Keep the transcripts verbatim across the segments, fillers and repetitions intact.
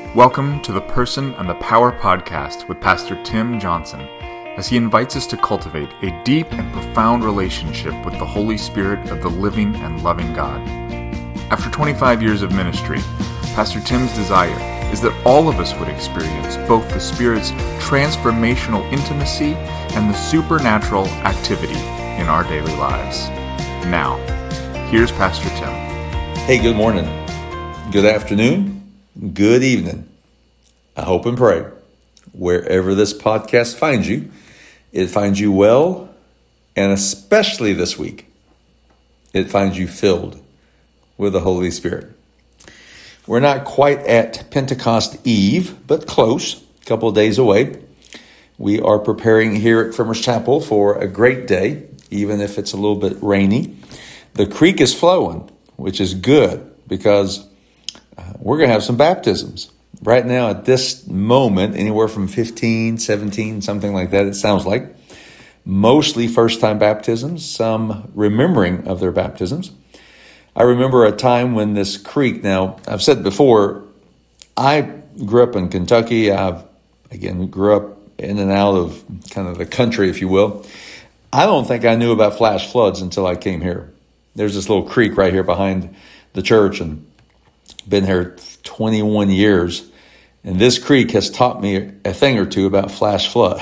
Welcome to the Person and the Power podcast with Pastor Tim Johnson, as he invites us to cultivate a deep and profound relationship with the Holy Spirit of the living and loving God. After twenty-five years of ministry, Pastor Tim's desire is that all of us would experience both the Spirit's transformational intimacy and the supernatural activity in our daily lives. Now, here's Pastor Tim. Hey, good morning, good afternoon, good evening. I hope and pray wherever this podcast finds you, it finds you well, and especially this week, it finds you filled with the Holy Spirit. We're not quite at Pentecost Eve, but close, a couple of days away. We are preparing here at Frimmers Chapel for a great day, even if it's a little bit rainy. The creek is flowing, which is good because uh, we're going to have some baptisms. Right now, at this moment, anywhere from fifteen, seventeen, something like that, it sounds like. Mostly first-time baptisms, some remembering of their baptisms. I remember a time when this creek, now, I've said before, I grew up in Kentucky. I've, again, grew up in and out of kind of the country, if you will. I don't think I knew about flash floods until I came here. There's this little creek right here behind the church, and been here twenty-one years. And this creek has taught me a thing or two about flash flood.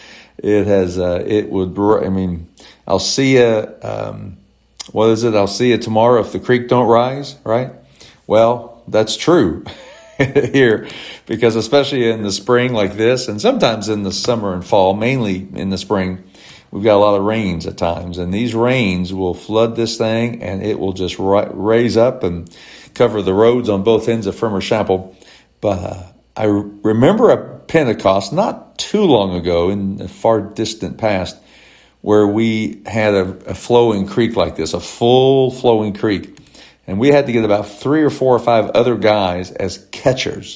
It has, uh, it would, I mean, I'll see you, um, what is it? I'll see you tomorrow if the creek don't rise, right? Well, that's true here, because especially in the spring like this, and sometimes in the summer and fall, mainly in the spring, we've got a lot of rains at times. And these rains will flood this thing, and it will just ri- raise up and cover the roads on both ends of Frimmers Chapel. But uh, I remember a Pentecost not too long ago in the far distant past where we had a, a flowing creek like this, a full flowing creek. And we had to get about three or four or five other guys as catchers,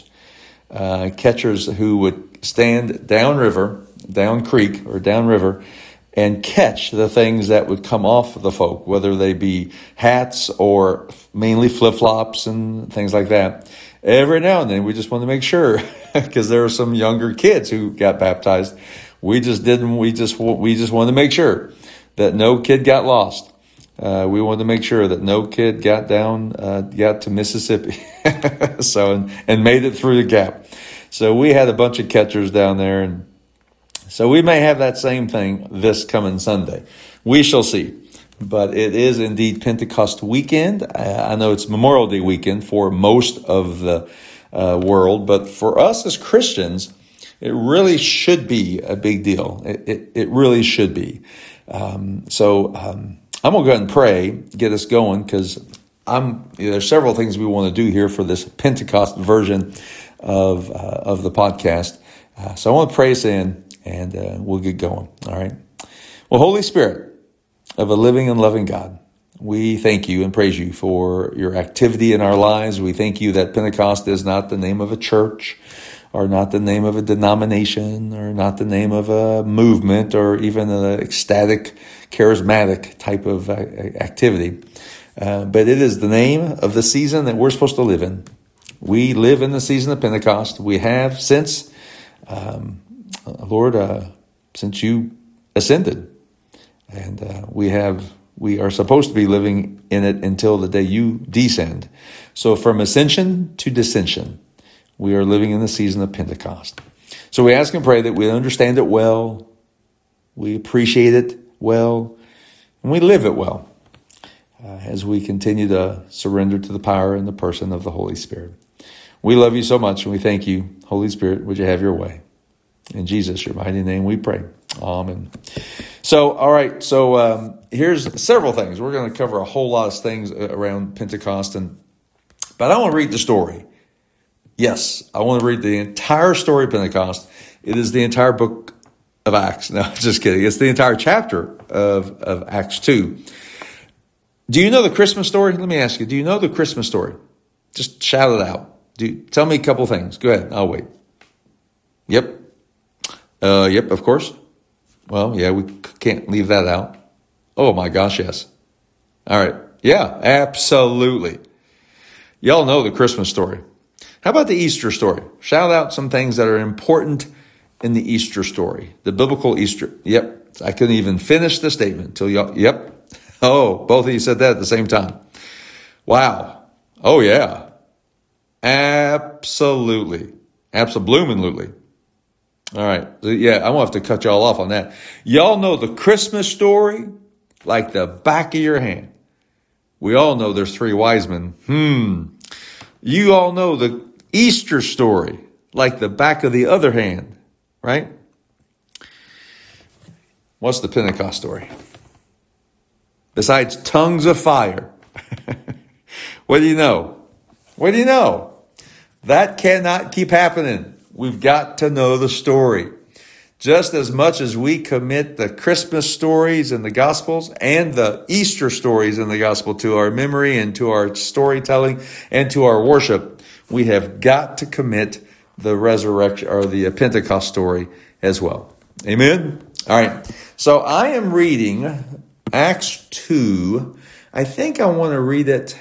uh, catchers who would stand downriver, down creek or downriver, and catch the things that would come off the folk, whether they be hats or mainly flip-flops and things like that. Every now and then, we just wanted to make sure, because there were some younger kids who got baptized. We just didn't. We just we just wanted to make sure that no kid got lost. Uh, we wanted to make sure that no kid got down, uh, got to Mississippi, so and, and made it through the gap. So we had a bunch of catchers down there, and so we may have that same thing this coming Sunday. We shall see. But it is indeed Pentecost weekend. I know it's Memorial Day weekend for most of the uh, world, but for us as Christians, it really should be a big deal. It, it, it really should be. Um, so um, I'm going to go ahead and pray, get us going, because I'm you know, there's several things we want to do here for this Pentecost version of uh, of the podcast. Uh, so I want to pray us in, and uh, we'll get going. All right. Well, Holy Spirit of a living and loving God, we thank you and praise you for your activity in our lives. We thank you that Pentecost is not the name of a church, or not the name of a denomination, or not the name of a movement, or even an ecstatic, charismatic type of activity. Uh, but it is the name of the season that we're supposed to live in. We live in the season of Pentecost. We have since, um, Lord, uh, since you ascended. And uh, we have, we are supposed to be living in it until the day you descend. So from ascension to descension, we are living in the season of Pentecost. So we ask and pray that we understand it well, we appreciate it well, and we live it well uh, as we continue to surrender to the power and the person of the Holy Spirit. We love you so much, and we thank you. Holy Spirit, would you have your way? In Jesus, your mighty name, we pray. Amen. So, all right. So um, here's several things. We're going to cover a whole lot of things around Pentecost, and but I want to read the story. Yes, I want to read the entire story of Pentecost. It is the entire book of Acts. No, just kidding. It's the entire chapter of, of Acts two. Do you know the Christmas story? Let me ask you. Do you know the Christmas story? Just shout it out. Do tell me a couple things. Go ahead. I'll wait. Yep. Uh, yep, of course. Well, yeah, we can't leave that out. Oh my gosh, yes. All right. Yeah, absolutely. Y'all know the Christmas story. How about the Easter story? Shout out some things that are important in the Easter story, the biblical Easter. Yep. I couldn't even finish the statement until y'all, yep. Oh, both of you said that at the same time. Wow. Oh, yeah. Absolutely. Absolutely. All right. Yeah, I won't have to cut y'all off on that. Y'all know the Christmas story like the back of your hand. We all know there's three wise men. Hmm. You all know the Easter story like the back of the other hand, right? What's the Pentecost story? Besides tongues of fire. What do you know? What do you know? That cannot keep happening. We've got to know the story. Just as much as we commit the Christmas stories in the Gospels and the Easter stories in the Gospel to our memory and to our storytelling and to our worship, we have got to commit the resurrection or the Pentecost story as well. Amen? All right. So I am reading Acts two. I think I want to read it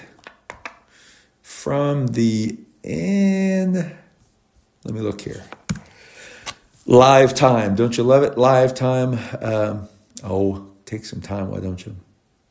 from the end. Let me look here. Live time. Don't you love it? Live time. Um, oh, take some time. Why don't you?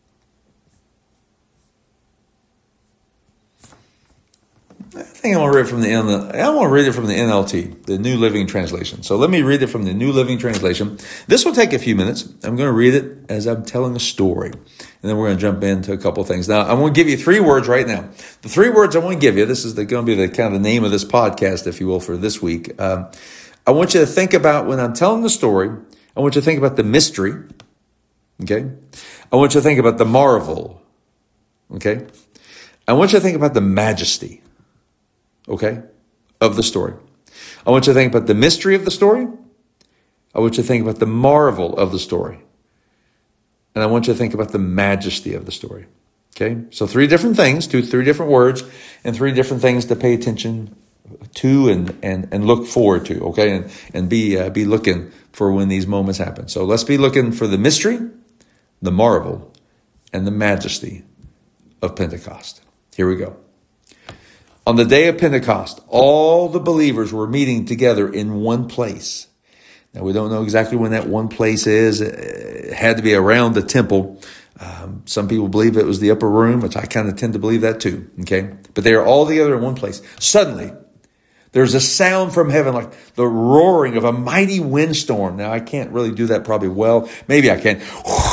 I think I want to read it from the N L T. I want to read it from the N L T, the New Living Translation. So let me read it from the New Living Translation. This will take a few minutes. I'm going to read it as I'm telling a story. And then we're going to jump into a couple of things. Now, I'm going to give you three words right now. The three words I want to give you, this is the, going to be the kind of the name of this podcast, if you will, for this week. Um, I want you to think about, when I'm telling the story, I want you to think about the mystery. Okay? I want you to think about the marvel. Okay? I want you to think about the majesty. Okay, of the story. I want you to think about the mystery of the story. I want you to think about the marvel of the story. And I want you to think about the majesty of the story. Okay, so three different things, two, three different words, and three different things to pay attention to and and, and look forward to. Okay, and and be uh, be looking for when these moments happen. So let's be looking for the mystery, the marvel, and the majesty of Pentecost. Here we go. On the day of Pentecost, all the believers were meeting together in one place. Now, we don't know exactly when that one place is. It had to be around the temple. Um, some people believe it was the upper room, which I kind of tend to believe that too. Okay, but they are all together in one place. Suddenly, there's a sound from heaven like the roaring of a mighty windstorm. Now, I can't really do that probably well. Maybe I can.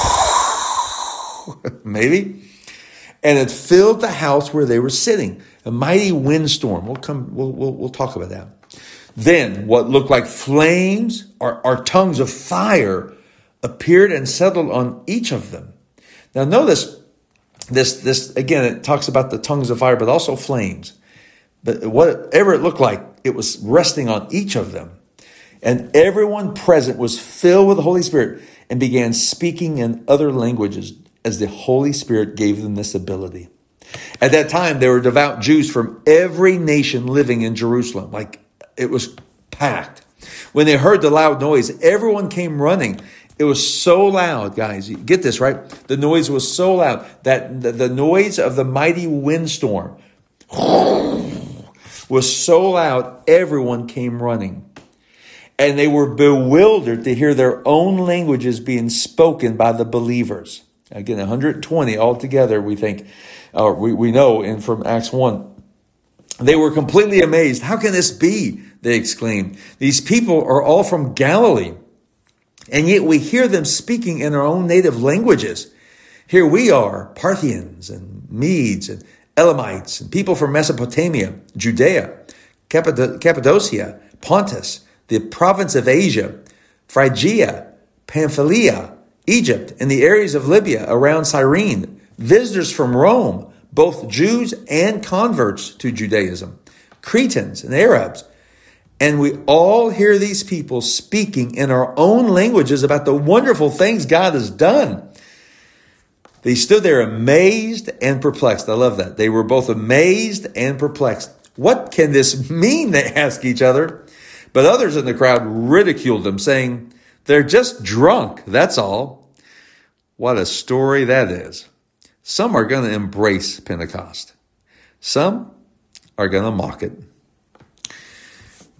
Maybe. And it filled the house where they were sitting. A mighty windstorm. We'll come. We'll we'll, we'll talk about that. Then, what looked like flames or, or tongues of fire appeared and settled on each of them. Now, notice this. This again. It talks about the tongues of fire, but also flames. But whatever it looked like, it was resting on each of them, and everyone present was filled with the Holy Spirit and began speaking in other languages as the Holy Spirit gave them this ability. At that time, there were devout Jews from every nation living in Jerusalem. Like, it was packed. When they heard the loud noise, everyone came running. It was so loud, guys. You get this, right? The noise was so loud that the, the noise of the mighty windstorm was so loud, everyone came running. And they were bewildered to hear their own languages being spoken by the believers. Again, one hundred twenty altogether, we think, or we, we know in from Acts one. They were completely amazed. How can this be? They exclaimed. These people are all from Galilee, and yet we hear them speaking in our own native languages. Here we are, Parthians and Medes and Elamites and people from Mesopotamia, Judea, Cappadocia, Pontus, the province of Asia, Phrygia, Pamphylia, Egypt, and the areas of Libya around Cyrene, visitors from Rome, both Jews and converts to Judaism, Cretans and Arabs. And we all hear these people speaking in our own languages about the wonderful things God has done. They stood there amazed and perplexed. I love that. They were both amazed and perplexed. What can this mean? They asked each other. But others in the crowd ridiculed them, saying, they're just drunk, that's all. What a story that is. Some are going to embrace Pentecost. Some are going to mock it.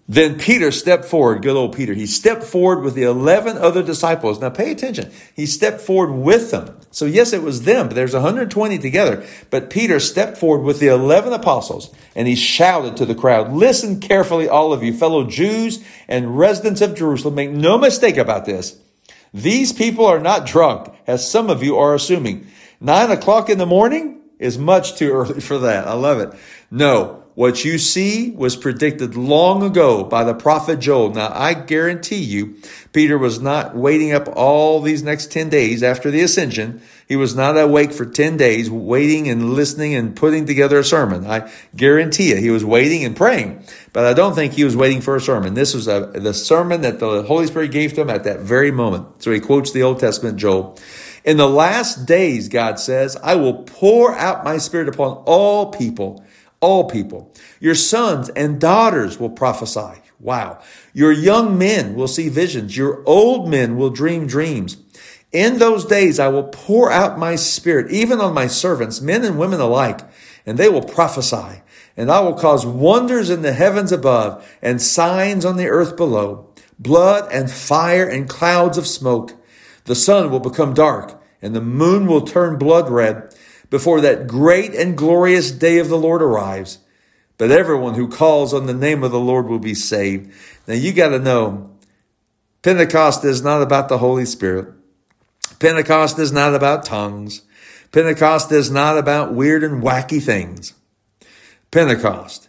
Then Peter stepped forward, good old Peter. He stepped forward with the eleven other disciples. Now pay attention. He stepped forward with them. So yes, it was them, but there's one hundred twenty together. But Peter stepped forward with the eleven apostles, and he shouted to the crowd, "Listen carefully, all of you, fellow Jews and residents of Jerusalem. Make no mistake about this. These people are not drunk, as some of you are assuming. Nine o'clock in the morning is much too early for that." I love it. No. What you see was predicted long ago by the prophet Joel. Now, I guarantee you, Peter was not waiting up all these next ten days after the ascension. He was not awake for ten days, waiting and listening and putting together a sermon. I guarantee you, he was waiting and praying. But I don't think he was waiting for a sermon. This was a, the sermon that the Holy Spirit gave to him at that very moment. So he quotes the Old Testament Joel. "In the last days," God says, "I will pour out my Spirit upon all people." All people. "Your sons and daughters will prophesy." Wow. "Your young men will see visions. Your old men will dream dreams. In those days, I will pour out my Spirit, even on my servants, men and women alike, and they will prophesy. And I will cause wonders in the heavens above and signs on the earth below, blood and fire and clouds of smoke. The sun will become dark and the moon will turn blood red before that great and glorious day of the Lord arrives. But everyone who calls on the name of the Lord will be saved." Now you got to know, Pentecost is not about the Holy Spirit. Pentecost is not about tongues. Pentecost is not about weird and wacky things. Pentecost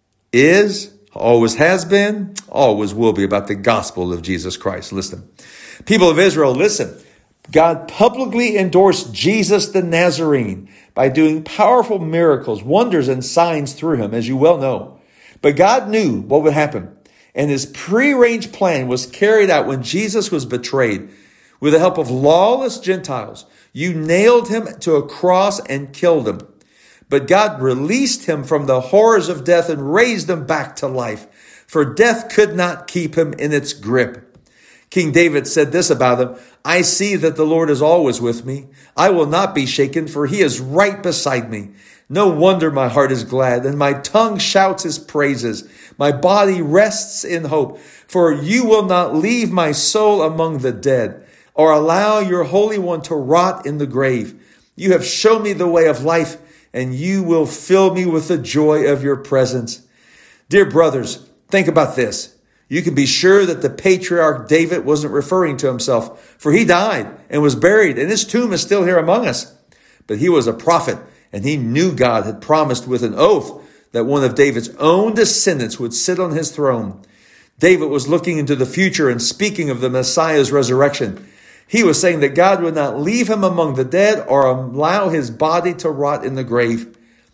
is, always has been, always will be about the gospel of Jesus Christ. Listen, people of Israel, listen. God publicly endorsed Jesus the Nazarene by doing powerful miracles, wonders, and signs through him, as you well know. But God knew what would happen, and his prearranged plan was carried out when Jesus was betrayed. With the help of lawless Gentiles, you nailed him to a cross and killed him. But God released him from the horrors of death and raised him back to life, for death could not keep him in its grip. King David said this about him: "I see that the Lord is always with me. I will not be shaken, for he is right beside me. No wonder my heart is glad, and my tongue shouts his praises. My body rests in hope, for you will not leave my soul among the dead, or allow your Holy One to rot in the grave. You have shown me the way of life, and you will fill me with the joy of your presence." Dear brothers, think about this. You can be sure that the patriarch David wasn't referring to himself, for he died and was buried, and his tomb is still here among us. But he was a prophet, and he knew God had promised with an oath that one of David's own descendants would sit on his throne. David was looking into the future and speaking of the Messiah's resurrection. He was saying that God would not leave him among the dead or allow his body to rot in the grave.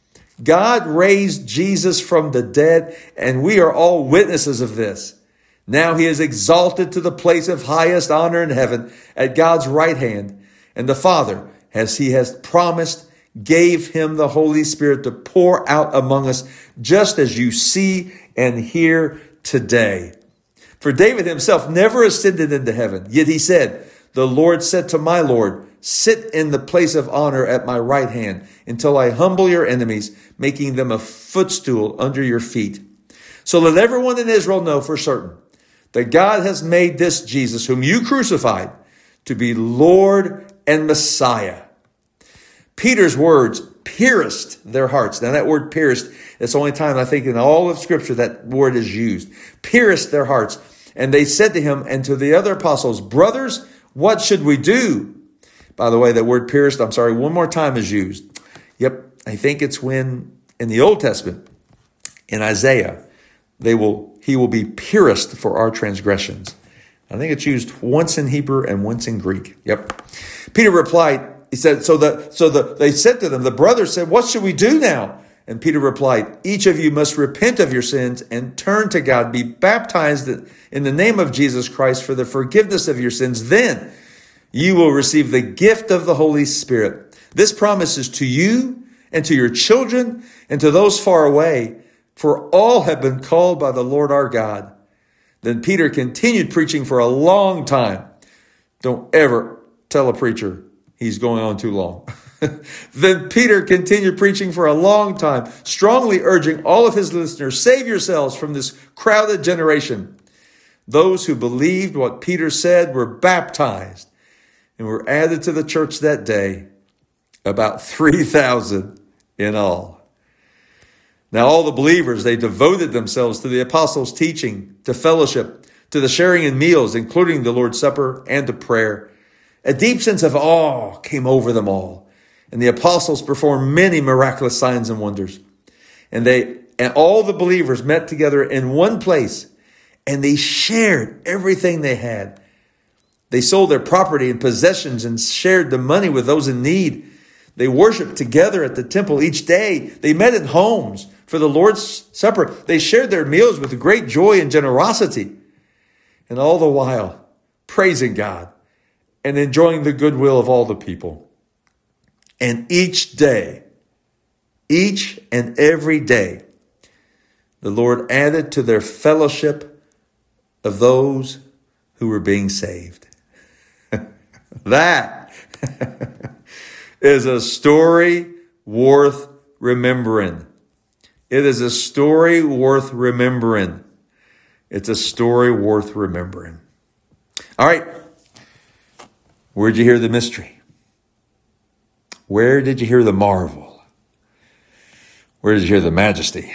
God raised Jesus from the dead, and we are all witnesses of this. Now he is exalted to the place of highest honor in heaven at God's right hand. And the Father, as he has promised, gave him the Holy Spirit to pour out among us, just as you see and hear today. For David himself never ascended into heaven, yet he said, "The Lord said to my Lord, sit in the place of honor at my right hand until I humble your enemies, making them a footstool under your feet." So let everyone in Israel know for certain that God has made this Jesus, whom you crucified, to be Lord and Messiah. Peter's words pierced their hearts. Now that word pierced, it's the only time I think in all of Scripture that word is used. Pierced their hearts. And they said to him and to the other apostles, "Brothers, what should we do?" By the way, that word pierced, I'm sorry, one more time is used. Yep, I think it's when in the Old Testament, in Isaiah, they will he will be pierced for our transgressions. I think it's used once in Hebrew and once in Greek. Yep. Peter replied, he said, so the so the they said to them, the brothers said, "What should we do now?" And Peter replied, "Each of you must repent of your sins and turn to God, be baptized in the name of Jesus Christ for the forgiveness of your sins. Then you will receive the gift of the Holy Spirit. This promise is to you and to your children and to those far away, for all have been called by the Lord our God." Then Peter continued preaching for a long time. Don't ever tell a preacher he's going on too long. Then Peter continued preaching for a long time, strongly urging all of his listeners, save yourselves from this crowded generation. Those who believed what Peter said were baptized and were added to the church that day, about three thousand in all. Now all the believers, they devoted themselves to the apostles' teaching, to fellowship, to the sharing in meals, including the Lord's Supper, and to prayer. A deep sense of awe came over them all, and the apostles performed many miraculous signs and wonders. And they and all the believers met together in one place, and they shared everything they had. They sold their property and possessions and shared the money with those in need. They worshiped together at the temple each day. They met in homes for the Lord's Supper. They shared their meals with great joy and generosity. And all the while, praising God and enjoying the goodwill of all the people. And each day, each and every day, the Lord added to their fellowship of those who were being saved. That is a story worth remembering. It is a story worth remembering. It's a story worth remembering. All right. Where'd you hear the mystery? Where did you hear the marvel? Where did you hear the majesty?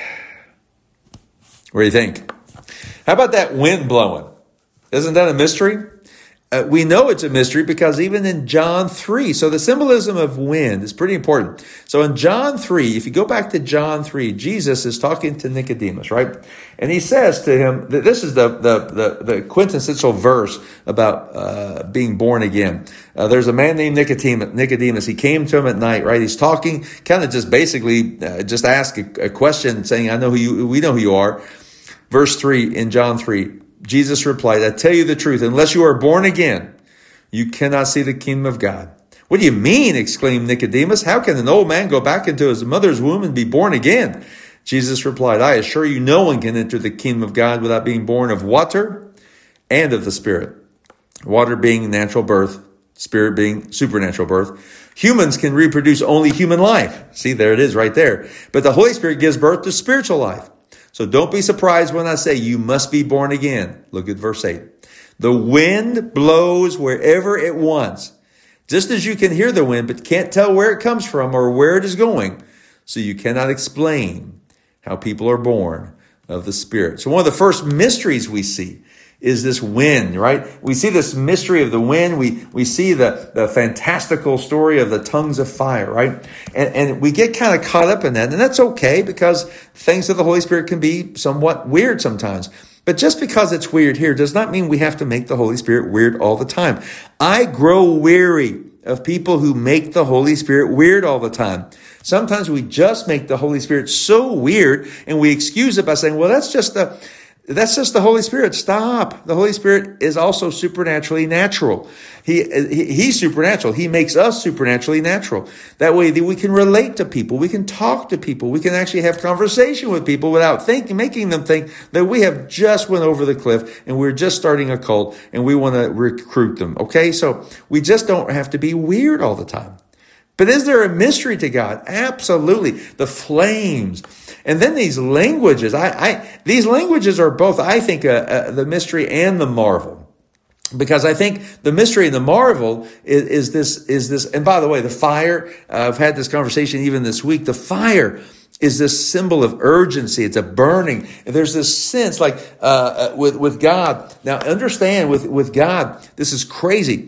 What do you think? How about that wind blowing? Isn't that a mystery? Uh, we know it's a mystery because even in John three, so the symbolism of wind is pretty important. So in John three, if you go back to John three, Jesus is talking to Nicodemus, right? And he says to him, that this is the, the, the, the quintessential verse about uh, being born again. Uh, there's a man named Nicodemus. Nicodemus. He came to him at night, right? He's talking, kind of just basically uh, just ask a, a question saying, I know who you, we know who you are. Verse three in John three. Jesus replied, I tell you the truth, unless you are born again, you cannot see the kingdom of God. What do you mean? Exclaimed Nicodemus. How can an old man go back into his mother's womb and be born again? Jesus replied, I assure you, no one can enter the kingdom of God without being born of water and of the Spirit. Water being natural birth, Spirit being supernatural birth. Humans can reproduce only human life. See, there it is right there. But the Holy Spirit gives birth to spiritual life. So don't be surprised when I say you must be born again. Look at verse eight. The wind blows wherever it wants. Just as you can hear the wind, but can't tell where it comes from or where it is going. So you cannot explain how people are born of the Spirit. So one of the first mysteries we see is this wind, right? We see this mystery of the wind. We we see the, the fantastical story of the tongues of fire, right? And, and we get kind of caught up in that. And that's okay because things of the Holy Spirit can be somewhat weird sometimes. But just because it's weird here does not mean we have to make the Holy Spirit weird all the time. I grow weary of people who make the Holy Spirit weird all the time. Sometimes we just make the Holy Spirit so weird and we excuse it by saying, well, that's just the... That's just the Holy Spirit. Stop. The Holy Spirit is also supernaturally natural. He, he He's supernatural. He makes us supernaturally natural. That way we can relate to people. We can talk to people. We can actually have conversation with people without thinking, making them think that we have just went over the cliff and we're just starting a cult and we want to recruit them. Okay. So we just don't have to be weird all the time. But is there a mystery to God? Absolutely. The flames. And then these languages. I, I these languages are both, I think, uh, uh, the mystery and the marvel. Because I think the mystery and the marvel is, is this, is this, and by the way, the fire, uh, I've had this conversation even this week. The fire is this symbol of urgency. It's a burning. And there's this sense like, uh, with, with God. Now understand with, with God, this is crazy.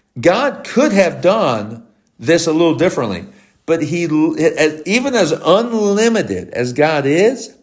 God could have done this a little differently, but he, even as unlimited as God is,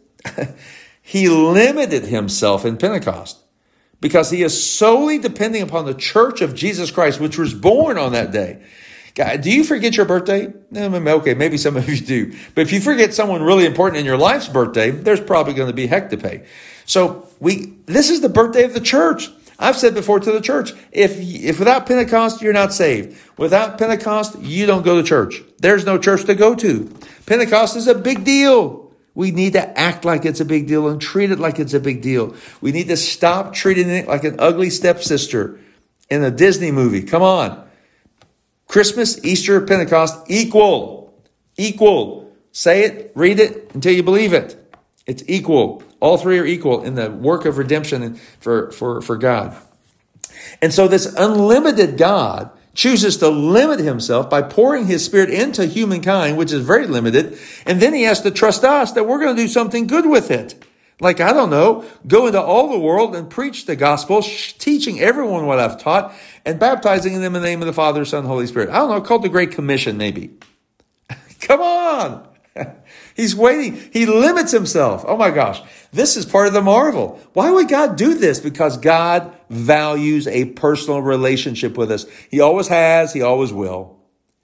he limited himself in Pentecost because he is solely depending upon the church of Jesus Christ, which was born on that day. God, do you forget your birthday? Okay, maybe some of you do. But if you forget someone really important in your life's birthday, there's probably going to be heck to pay. So we, this is the birthday of the church. I've said before to the church, if if without Pentecost, you're not saved. Without Pentecost, you don't go to church. There's no church to go to. Pentecost is a big deal. We need to act like it's a big deal and treat it like it's a big deal. We need to stop treating it like an ugly stepsister in a Disney movie. Come on. Christmas, Easter, Pentecost, equal. Equal. Say it, read it until you believe it. It's equal. All three are equal in the work of redemption for, for, for God. And so this unlimited God chooses to limit himself by pouring his Spirit into humankind, which is very limited. And then he has to trust us that we're going to do something good with it. Like, I don't know, go into all the world and preach the gospel, sh- teaching everyone what I've taught and baptizing them in the name of the Father, Son, and Holy Spirit. I don't know, called the Great Commission, maybe. Come on. He's waiting. He limits himself. Oh my gosh. This is part of the marvel. Why would God do this? Because God values a personal relationship with us. He always has. He always will.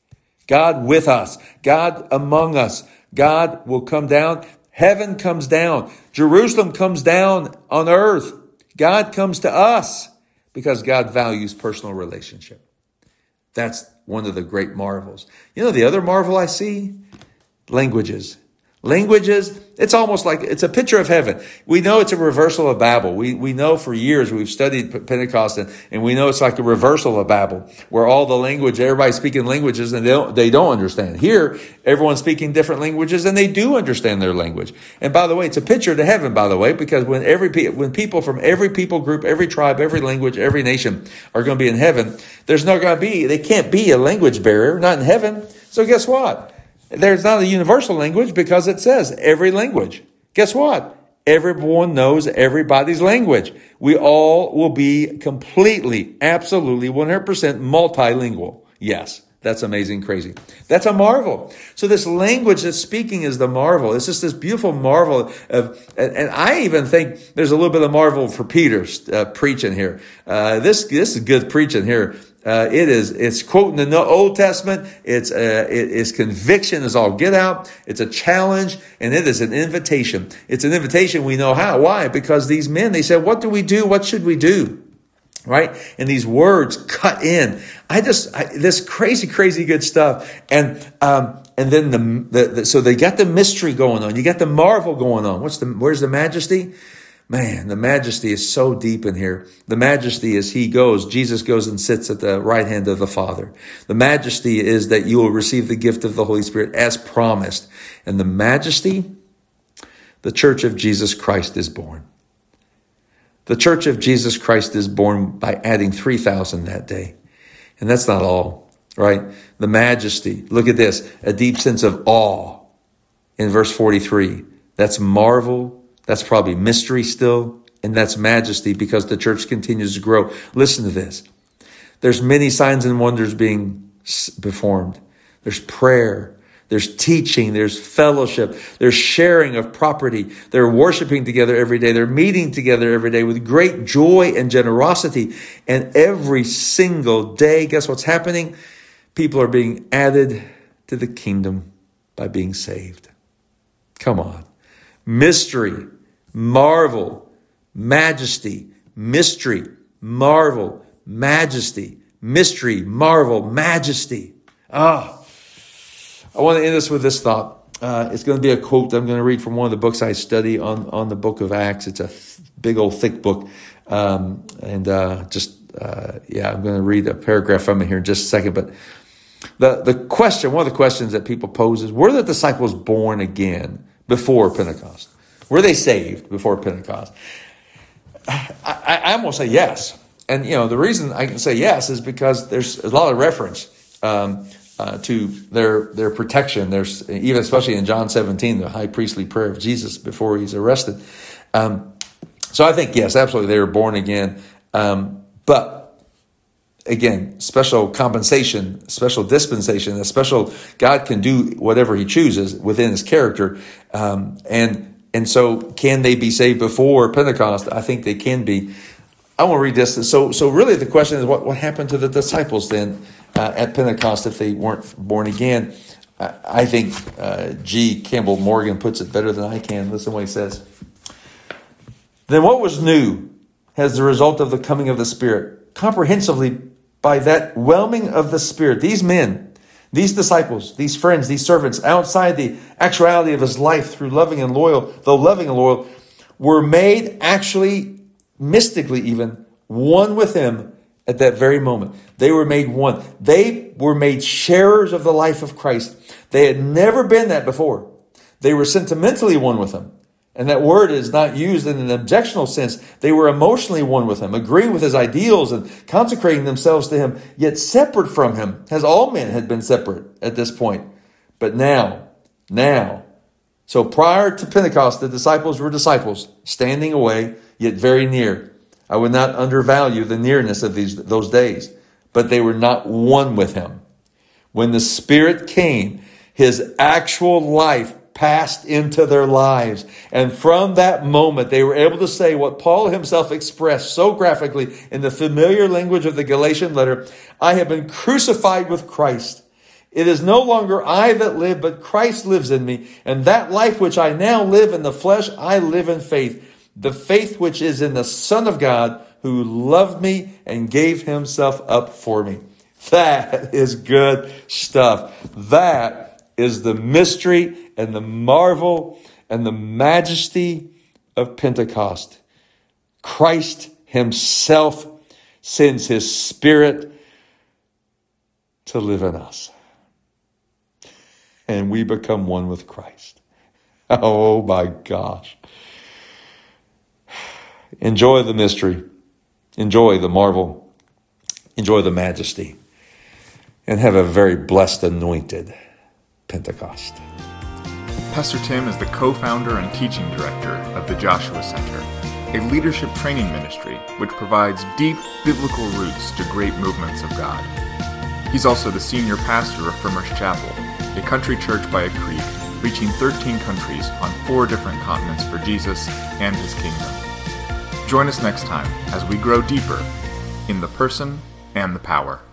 God with us. God among us. God will come down. Heaven comes down. Jerusalem comes down on earth. God comes to us because God values personal relationship. That's one of the great marvels. You know the other marvel I see? Languages. Languages, it's almost like it's a picture of heaven. We know it's a reversal of Babel. We we know for years we've studied Pentecost, and, and we know it's like a reversal of Babel, where all the language, everybody's speaking languages and they don't, they don't understand. Here, everyone's speaking different languages and they do understand their language. And by the way, it's a picture to heaven, by the way, because when every when people from every people group, every tribe, every language, every nation are going to be in heaven, there's not going to be, they can't be a language barrier, not in heaven. So guess what? There's not a universal language because it says every language. Guess what? Everyone knows everybody's language. We all will be completely, absolutely, one hundred percent multilingual. Yes, that's amazing, crazy. That's a marvel. So this language that's speaking is the marvel. It's just this beautiful marvel of, and I even think there's a little bit of marvel for Peter's uh, preaching here. Uh, this, this is good preaching here. Uh, it is, it's quoting the Old Testament. It's, uh, it is conviction is all get out. It's a challenge and it is an invitation. It's an invitation. We know how. Why? Because these men, they said, what do we do? What should we do? Right? And these words cut in. I just, I, this crazy, crazy good stuff. And, um, and then the, the, the, so they got the mystery going on. You got the marvel going on. What's the, where's the majesty? Man, the majesty is so deep in here. The majesty is he goes, Jesus goes and sits at the right hand of the Father. The majesty is that you will receive the gift of the Holy Spirit as promised. And the majesty, the church of Jesus Christ is born. The church of Jesus Christ is born by adding three thousand that day. And that's not all, right? The majesty, look at this, a deep sense of awe in verse forty-three. That's marvel. That's probably mystery still, and that's majesty because the church continues to grow. Listen to this. There's many signs and wonders being performed. There's prayer. There's teaching. There's fellowship. There's sharing of property. They're worshiping together every day. They're meeting together every day with great joy and generosity. And every single day, guess what's happening? People are being added to the kingdom by being saved. Come on. Mystery. Marvel, majesty, mystery, marvel, majesty, mystery, marvel, majesty. Ah, I want to end this with this thought. Uh, it's going to be a quote I'm going to read from one of the books I study on, on the book of Acts. It's a th- big old thick book. Um, and uh, just, uh, yeah, I'm going to read a paragraph from it here in just a second. But the, the question, one of the questions that people pose is, were the disciples born again before Pentecost? Were they saved before Pentecost? I, I, I'm going to say yes. And, you know, the reason I can say yes is because there's a lot of reference um, uh, to their their protection. There's even especially in John seventeen, the high priestly prayer of Jesus before he's arrested. Um, so I think, yes, absolutely, they were born again. Um, but, again, special compensation, special dispensation, a special, God can do whatever he chooses within his character. Um, and And so can they be saved before Pentecost? I think they can be. I want to read this. So so really the question is what, what happened to the disciples then uh, at Pentecost if they weren't born again? I, I think uh, G. Campbell Morgan puts it better than I can. Listen to what he says. Then what was new as the result of the coming of the Spirit? Comprehensively by that whelming of the Spirit. These men, these disciples, these friends, these servants, outside the actuality of his life through loving and loyal, though loving and loyal, were made actually, mystically even, one with him at that very moment. They were made one. They were made sharers of the life of Christ. They had never been that before. They were sentimentally one with him. And that word is not used in an objectional sense. They were emotionally one with him, agreeing with his ideals and consecrating themselves to him, yet separate from him, as all men had been separate at this point. But now, now, so prior to Pentecost, the disciples were disciples, standing away, yet very near. I would not undervalue the nearness of these those days, but they were not one with him. When the Spirit came, his actual life passed into their lives. And from that moment, they were able to say what Paul himself expressed so graphically in the familiar language of the Galatian letter: I have been crucified with Christ. It is no longer I that live, but Christ lives in me. And that life which I now live in the flesh, I live in faith. The faith which is in the Son of God, who loved me and gave himself up for me. That is good stuff. That is the mystery and the marvel and the majesty of Pentecost. Christ himself sends his Spirit to live in us. And we become one with Christ. Oh my gosh. Enjoy the mystery. Enjoy the marvel. Enjoy the majesty. And have a very blessed, anointed Pentecost. Pastor Tim is the co-founder and teaching director of the Joshua Center, a leadership training ministry which provides deep biblical roots to great movements of God. He's also the senior pastor of Firmers Chapel, a country church by a creek, reaching thirteen countries on four different continents for Jesus and his kingdom. Join us next time as we grow deeper in the person and the power.